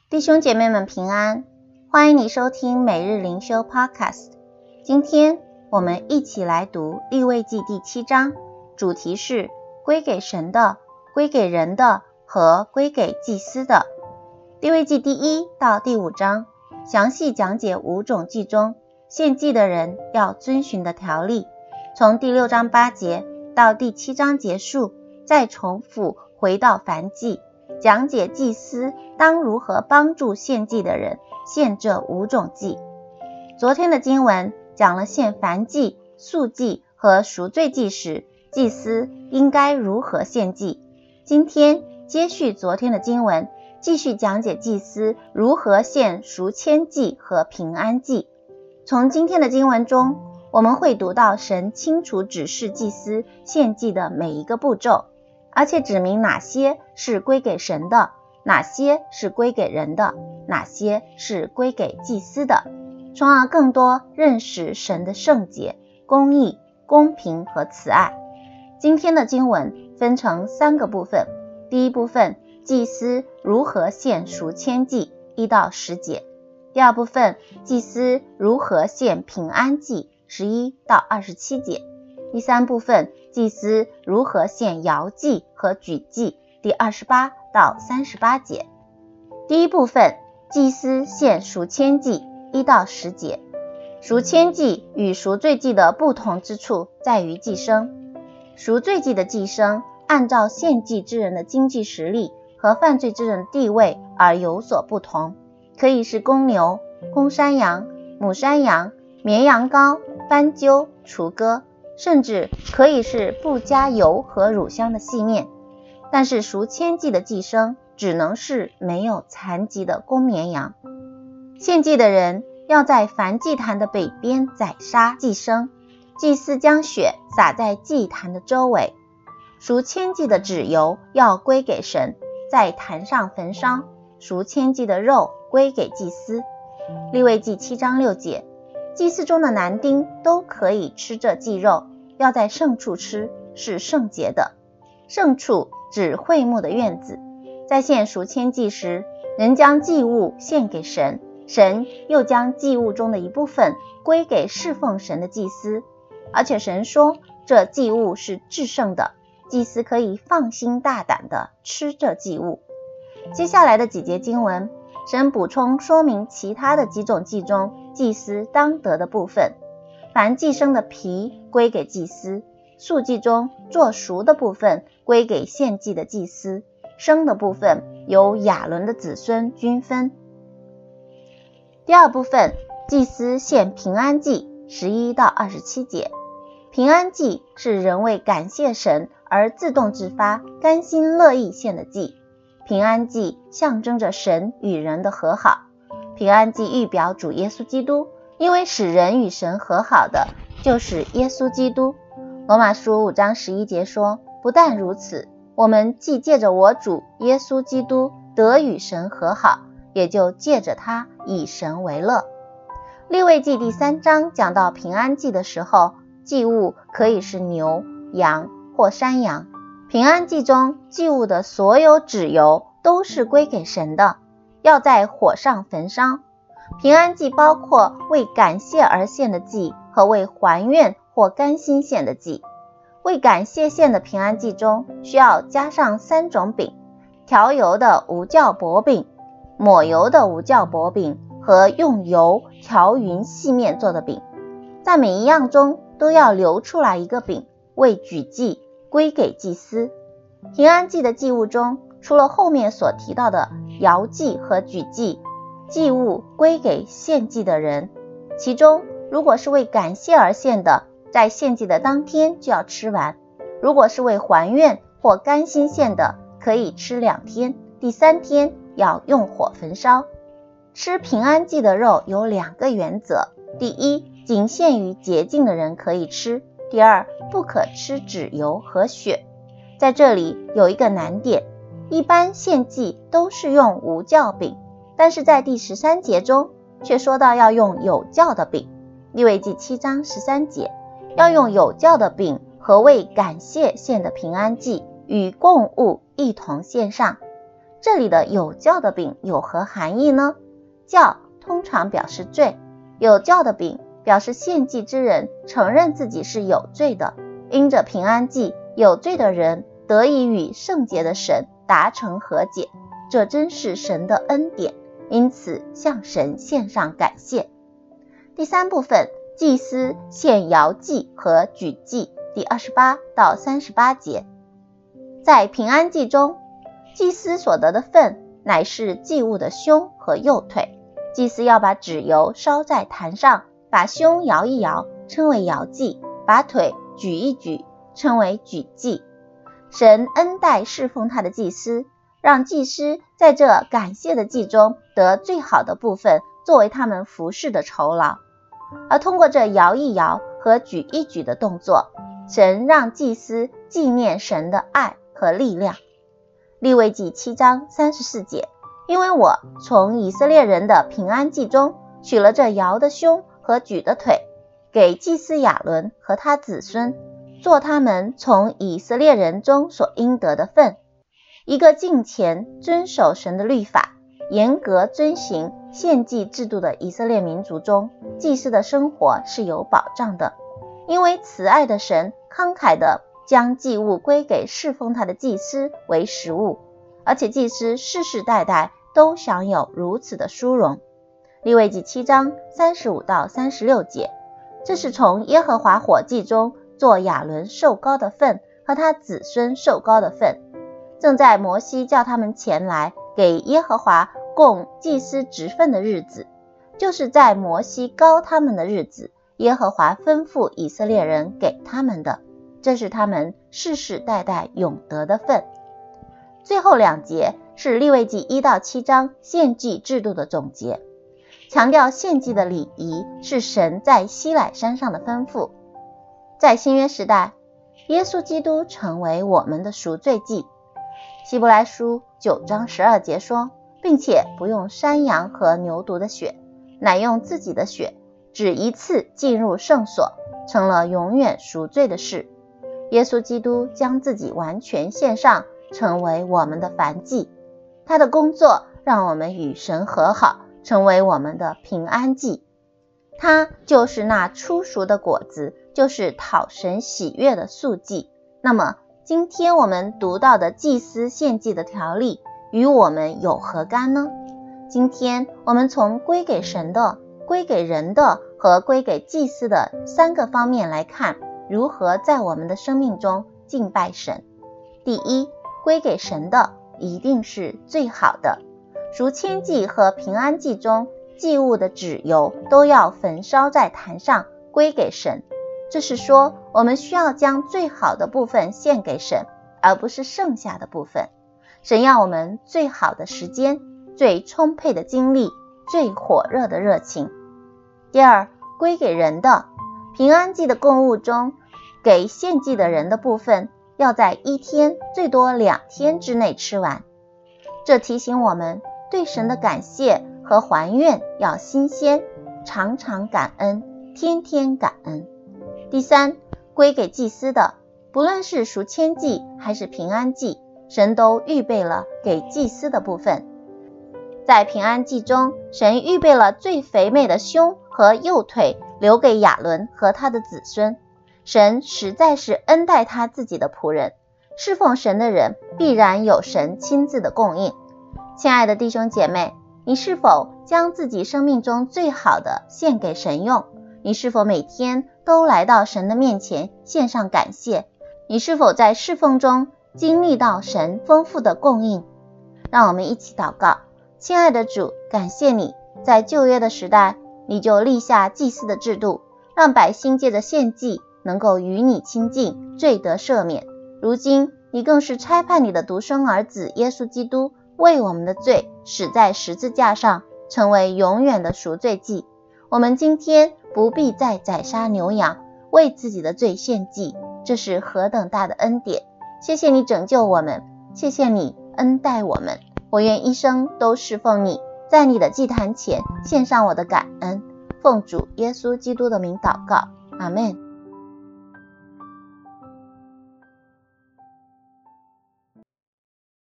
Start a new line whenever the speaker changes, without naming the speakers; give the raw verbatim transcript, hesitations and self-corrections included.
弟兄姐妹们平安，欢迎你收听每日灵修 Podcast。 今天我们一起来读利未记第七章，主题是归给神的、归给人的和归给祭司的。利未记第一到第五章详细讲解五种祭中献祭的人要遵循的条例，从第六章八节到第七章结束，再重复回到燔祭，讲解祭司当如何帮助献祭的人献这五种祭。昨天的经文讲了献燔祭、素祭和赎罪祭时，祭司应该如何献祭。今天接续昨天的经文，继续讲解祭司如何献赎愆祭和平安祭。从今天的经文中，我们会读到神清楚指示祭司献祭的每一个步骤，而且指明哪些是归给神的，哪些是归给人的，哪些是归给祭司的，从而更多认识神的圣洁、公义、公平和慈爱。今天的经文分成三个部分，第一部分，祭司如何献赎愆祭一到十节；第二部分，祭司如何献平安祭十一到二十七节；第三部分，祭司如何献摇祭和举祭第二十八到三十八节。第一部分，祭司献赎愆祭一到十节。赎愆祭与赎罪祭的不同之处在于祭牲。赎罪祭的祭牲按照献祭之人的经济实力和犯罪之人的地位而有所不同，可以是公牛、公山羊、母山羊、绵羊羔、斑鸠、雏鸽，甚至可以是不加油和乳香的细面。但是赎愆祭的祭牲只能是没有残疾的公绵羊。献祭的人要在燔祭坛的北边宰杀祭牲，祭司将血洒在祭坛的周围。赎愆祭的脂油要归给神，在坛上焚烧，赎愆祭的肉归给祭司。利未记七章六节，祭司中的男丁都可以吃这祭肉，要在圣处吃，是圣洁的。圣处指会幕的院子。在献赎愆祭时，人将祭物献给神，神又将祭物中的一部分归给侍奉神的祭司，而且神说这祭物是至圣的，祭司可以放心大胆地吃这祭物。接下来的几节经文，神补充说明其他的几种祭中祭司当得的部分。凡祭牲的皮归给祭司，素祭中做熟的部分归给献祭的祭司，生的部分由亚伦的子孙均分。第二部分，祭司献平安祭十一到二十七节。平安祭是人为感谢神而自动自发、甘心乐意献的祭。平安祭象征着神与人的和好。平安祭预表主耶稣基督，因为使人与神和好的就是耶稣基督。罗马书五章十一节说，不但如此，我们既借着我主耶稣基督得与神和好，也就借着他以神为乐。利未记第三章讲到平安祭的时候，祭物可以是牛、羊或山羊。平安祭中祭物的所有脂油都是归给神的，要在火上焚烧。平安祭包括为感谢而献的祭和为还愿或甘心献的祭。为感谢献的平安祭中需要加上三种饼：调油的无酵薄饼、抹油的无酵薄饼和用油调匀细面做的饼。在每一样中都要留出来一个饼，为举祭归给祭司。平安祭的祭物中，除了后面所提到的摇祭和举祭，祭物归给献祭的人。其中如果是为感谢而献的，在献祭的当天就要吃完；如果是为还愿或甘心献的，可以吃两天，第三天要用火焚烧。吃平安祭的肉有两个原则：第一，仅限于洁净的人可以吃；第二，不可吃脂油和血。在这里有一个难点，一般献祭都是用无酵饼，但是在第十三节中却说到要用有酵的饼。利未记七章十三节，要用有酵的饼和为感谢献的平安祭与供物一同献上。 这里的有酵的饼有何含义呢？酵通常表示罪，有酵的饼表示献祭之人承认自己是有罪的，因着平安祭，有罪的人得以与圣洁的神达成和解，这真是神的恩典，因此向神献上感谢。第三部分，祭司献摇祭和举祭，第二十八到三十八节。在平安祭中，祭司所得的份乃是祭物的胸和右腿，祭司要把脂油烧在坛上，把胸摇一摇，称为摇祭，把腿举一举，称为举祭。神恩待侍奉他的祭司，让祭司在这感谢的祭中得最好的部分，作为他们服事的酬劳。而通过这摇一摇和举一举的动作，神让祭司纪念神的爱和力量。利未记七章三十四节，因为我从以色列人的平安祭中取了这摇的胸和举的腿，给祭司亚伦和他子孙，做他们从以色列人中所应得的份。一个敬虔遵守神的律法，严格遵行献祭制度的以色列民族中，祭司的生活是有保障的，因为慈爱的神慷慨地将祭物归给侍奉他的祭司为食物，而且祭司世世代代都享有如此的殊荣。利未记七章三十五到三十六节，这是从耶和华火祭中做亚伦受膏的份和他子孙受膏的份。正在摩西叫他们前来给耶和华供祭司职分的日子，就是在摩西膏他们的日子，耶和华吩咐以色列人给他们的，这是他们世世代代永得的份。最后两节是利未记一到七章献祭制度的总结，强调献祭的礼仪是神在西乃山上的吩咐。在新约时代，耶稣基督成为我们的赎罪祭。希伯来书九章十二节说，并且不用山羊和牛犊的血，乃用自己的血，只一次进入圣所，成了永远赎罪的事。耶稣基督将自己完全献上，成为我们的燔祭。他的工作让我们与神和好，成为我们的平安祭。他就是那初熟的果子，就是讨神喜悦的素祭。那么今天我们读到的祭司献祭的条例与我们有何干呢？今天我们从归给神的、归给人的和归给祭司的三个方面来看，如何在我们的生命中敬拜神。第一，归给神的一定是最好的。赎愆祭和平安祭中，祭物的脂油都要焚烧在坛上，归给神。这是说，我们需要将最好的部分献给神，而不是剩下的部分。神要我们最好的时间、最充沛的精力、最火热的热情。第二，归给人的，平安祭的供物中，给献祭的人的部分要在一天最多两天之内吃完。这提醒我们对神的感谢和还愿要新鲜，常常感恩，天天感恩。第三，归给祭司的，不论是赎愆祭还是平安祭，神都预备了给祭司的部分。在平安祭中，神预备了最肥美的胸和右腿，留给亚伦和他的子孙。神实在是恩待他自己的仆人，侍奉神的人必然有神亲自的供应。亲爱的弟兄姐妹，你是否将自己生命中最好的献给神用？你是否每天都来到神的面前献上感谢？你是否在侍奉中经历到神丰富的供应？让我们一起祷告。亲爱的主，感谢你在旧约的时代，你就立下祭司的制度，让百姓借着献祭能够与你亲近，罪得赦免。如今你更是差派你的独生儿子耶稣基督，为我们的罪死在十字架上，成为永远的赎罪祭。我们今天不必再宰杀牛羊，为自己的罪献祭，这是何等大的恩典！谢谢你拯救我们，谢谢你恩待我们。我愿一生都侍奉你，在你的祭坛前献上我的感恩。奉主耶稣基督的名祷告，阿们。